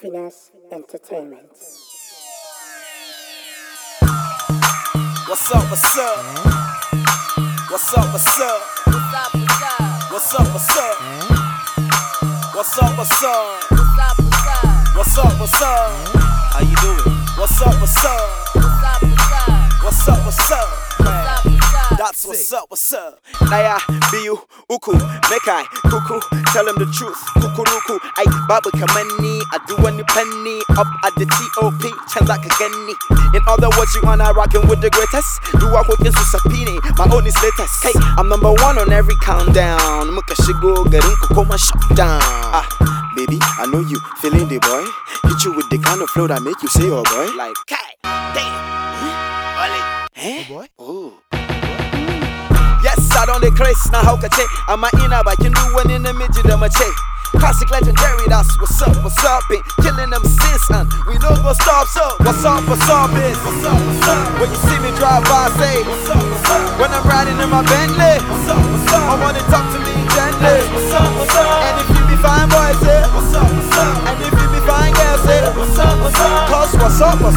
Finesse Entertainment. What's up, what's up? What's up, what's up? What's up, what's up? What's up, what's up? What's up, what's up? How you doing? What's up, what's up? What's up, what's up? That's what's up, what's up? Naya, Biu, Uku, Mekai, Kuku, tell him the truth. Kukuruku, ay, Baba Kamani, I do any penny, up at the TOP, Chanzaka Genni. In other words, you and I rockin' with the greatest. Do I work in Susapini, my own is latest. Hey, I'm number one on every countdown. Mukashigo, Garunko, Koma, shut down. Baby, I know you feeling the boy. Hit you with the kind of flow that make you say, oh boy. Like, Kai, damn, eh? Oh boy, oh. Yes, I don't decrease, now how can I? I'm a inner, but I can do one in the midget of my check. Classic legendary, that's what's up, been killing them since, and we no go stop, so what's up, is? When you see me drive by, say, when I'm riding in my Bentley, I wanna talk to me gently, and if you be fine, boys, say, and if you be fine, girls, say, cause what's up, is?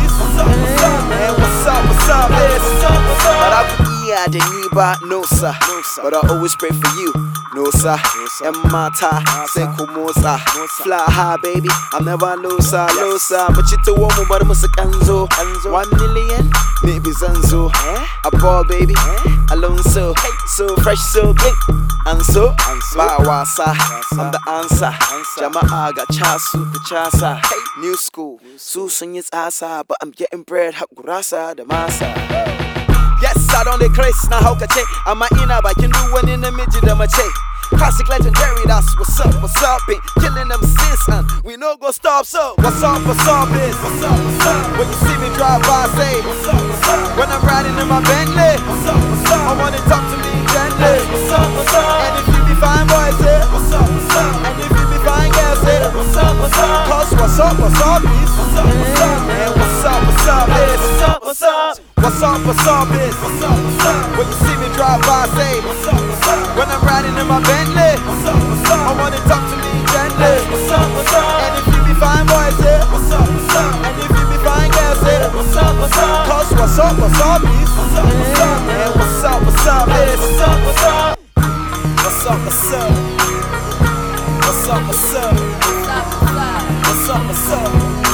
And what's up, is? But I the Niba, no sir, but I always pray for you, no sir. Emata, Senkomosa, fly high, baby. I'm never loser, but you to woman, but I'm a Kanzo. 1 million, maybe Zanzo. A ball, baby, Alonso, so fresh, so big, and so Bawasa. I'm the answer. Jamaaga, Chasu, Kuchasa, new school, Susan is asa, but I'm getting bread, Hakurasa, the massa. Yes, I don't decrease, now how can I? I'm a inner, but I can do one in the midget of my check. Classic legendary, that's what's up, been killing them since, and we no go stop, so what's up, is? When you see me drive by, say, when I'm riding in my Bentley, I wanna talk to me gently, and if you be fine, boys, say, and if you be fine, girls, say, cause what's up, is? And what's up, is? What's up, is? When you see me drive by, say, when I'm riding in my Bentley, I wanna talk to me gently, and if you be fine, boys, say, and if you be fine, girls, say, cause what's up, is? And what's up, is? What's up, what's up? What's up, what's up? What's up, what's up? What's up, what's up?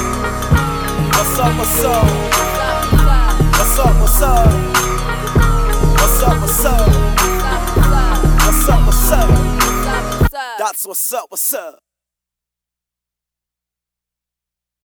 What's up, what's up? What's up, what's up? What's up, what's up? What's up, what's up? That's what's up, what's up?